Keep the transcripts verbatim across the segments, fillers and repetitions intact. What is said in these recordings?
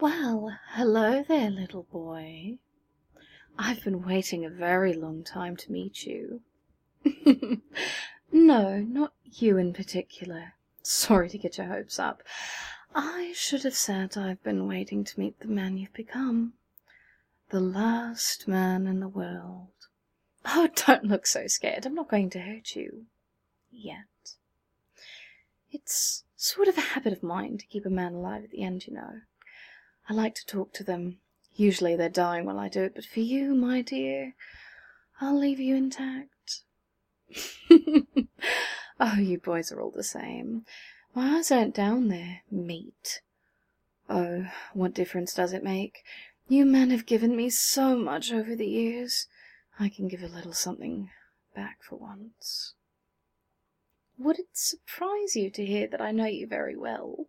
Well, hello there, little boy. I've been waiting a very long time to meet you. No, not you in particular. Sorry to get your hopes up. I should have said I've been waiting to meet the man you've become. The last man in the world. Oh, don't look so scared. I'm not going to hurt you. Yet. It's sort of a habit of mine to keep a man alive at the end, you know. I like to talk to them. Usually they're dying while I do it, but for you, my dear, I'll leave you intact. Oh, you boys are all the same. My eyes aren't down there, meat. Oh, what difference does it make? You men have given me so much over the years. I can give a little something back for once. Would it surprise you to hear that I know you very well?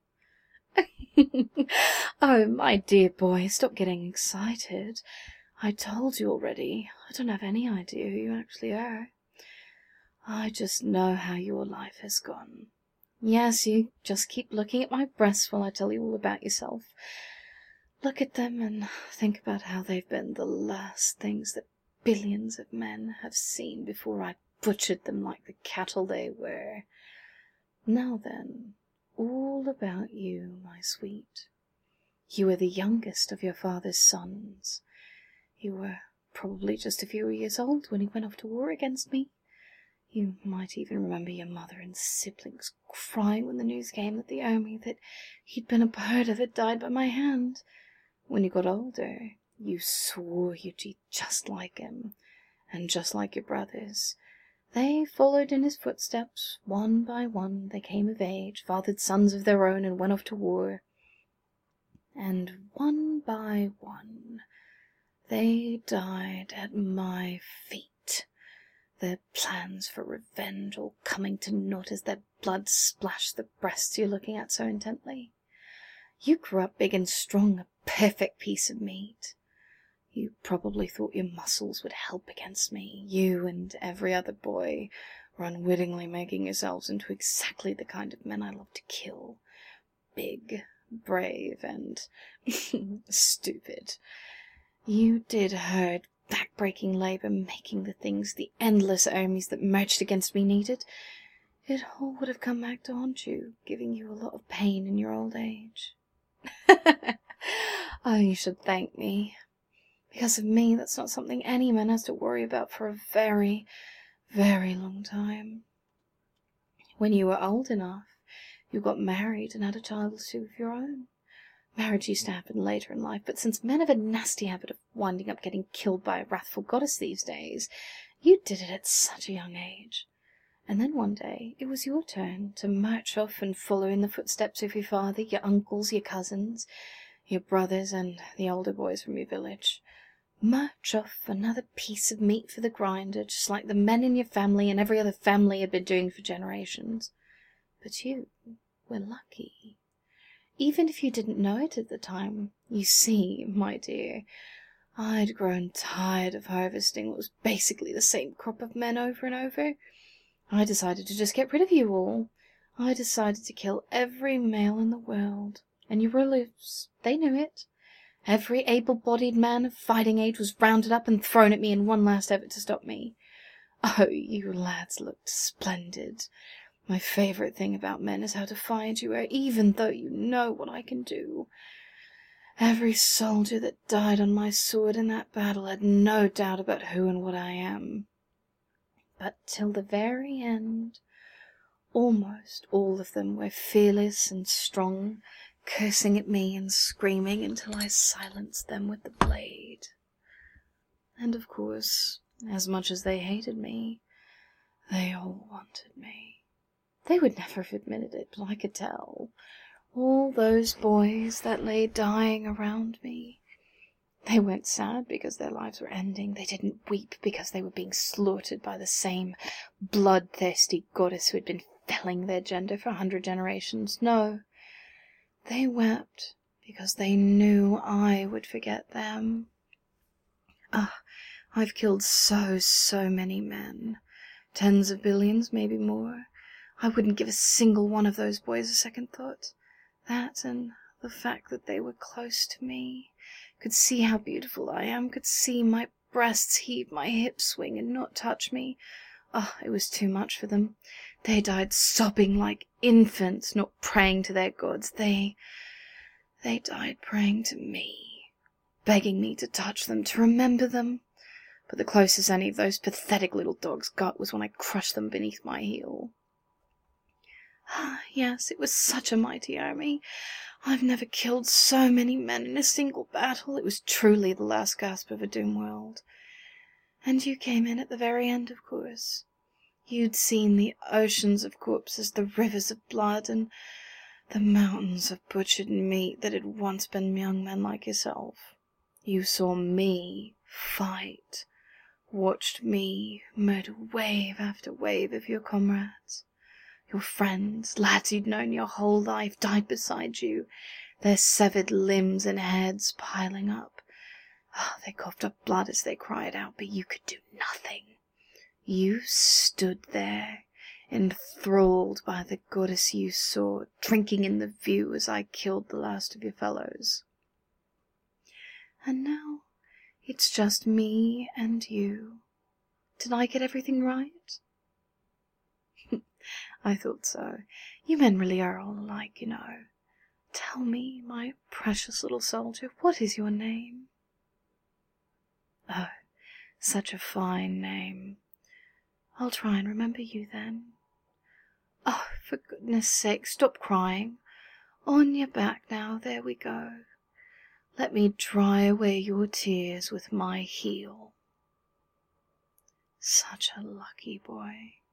Oh, my dear boy, stop getting excited. I told you already. I don't have any idea who you actually are. I just know how your life has gone. Yes, you just keep looking at my breasts while I tell you all about yourself. Look at them and think about how they've been the last things that billions of men have seen before I butchered them like the cattle they were. Now then, all about you, my sweet. You were the youngest of your father's sons. You were probably just a few years old when he went off to war against me. You might even remember your mother and siblings crying when the news came that the army that he'd been a part of had died by my hand. When you got older, you swore you'd be just like him, and just like your brothers. They followed in his footsteps. One by one they came of age, fathered sons of their own, and went off to war. And one by one they died at my feet, their plans for revenge all coming to naught as their blood splashed the breasts you're looking at so intently. You grew up big and strong, a perfect piece of meat. You probably thought your muscles would help against me. You and every other boy were unwittingly making yourselves into exactly the kind of men I love to kill. Big, brave, and stupid. You did hard, back-breaking labor, making the things the endless armies that marched against me needed. It all would have come back to haunt you, giving you a lot of pain in your old age. Oh, you should thank me. Because of me, that's not something any man has to worry about for a very, very long time. When you were old enough, you got married and had a child or two of your own. Marriage used to happen later in life, but since men have a nasty habit of winding up getting killed by a wrathful goddess these days, you did it at such a young age. And then one day, it was your turn to march off and follow in the footsteps of your father, your uncles, your cousins, your brothers, and the older boys from your village. March off another piece of meat for the grinder, just like the men in your family and every other family had been doing for generations. But you were lucky. Even if you didn't know it at the time. You see, my dear, I'd grown tired of harvesting what was basically the same crop of men over and over. I decided to just get rid of you all. I decided to kill every male in the world. And your relatives, they knew it. Every able-bodied man of fighting age was rounded up and thrown at me in one last effort to stop me. Oh, you lads looked splendid. My favourite thing about men is how defiant you are, even though you know what I can do. Every soldier that died on my sword in that battle had no doubt about who and what I am. But till the very end, almost all of them were fearless and strong, cursing at me and screaming until I silenced them with the blade. And of course, as much as they hated me, they all wanted me. They would never have admitted it, but I could tell. All those boys that lay dying around me. They weren't sad because their lives were ending. They didn't weep because they were being slaughtered by the same bloodthirsty goddess who had been felling their gender for a hundred generations. No. They wept because they knew I would forget them. Ah, I've killed so, so many men. Tens of billions, maybe more. I wouldn't give a single one of those boys a second thought. That and the fact that they were close to me, could see how beautiful I am, could see my breasts heave, my hips swing and not touch me. Oh, it was too much for them. They died sobbing like infants, not praying to their gods. They, they died praying to me, begging me to touch them, to remember them. But the closest any of those pathetic little dogs got was when I crushed them beneath my heel. Ah, yes, it was such a mighty army. I've never killed so many men in a single battle. It was truly the last gasp of a doomed world. And you came in at the very end, of course. You'd seen the oceans of corpses, the rivers of blood, and the mountains of butchered meat that had once been young men like yourself. You saw me fight, watched me murder wave after wave of your comrades. Your friends, lads you'd known your whole life, died beside you, their severed limbs and heads piling up. Oh, they coughed up blood as they cried out, but you could do nothing. You stood there, enthralled by the goddess you saw, drinking in the view as I killed the last of your fellows. And now it's just me and you. Did I get everything right? I thought so. You men really are all alike, you know. Tell me, my precious little soldier, what is your name? Oh, such a fine name. I'll try and remember you then. Oh, for goodness sake, stop crying. On your back now, there we go. Let me dry away your tears with my heel. Such a lucky boy.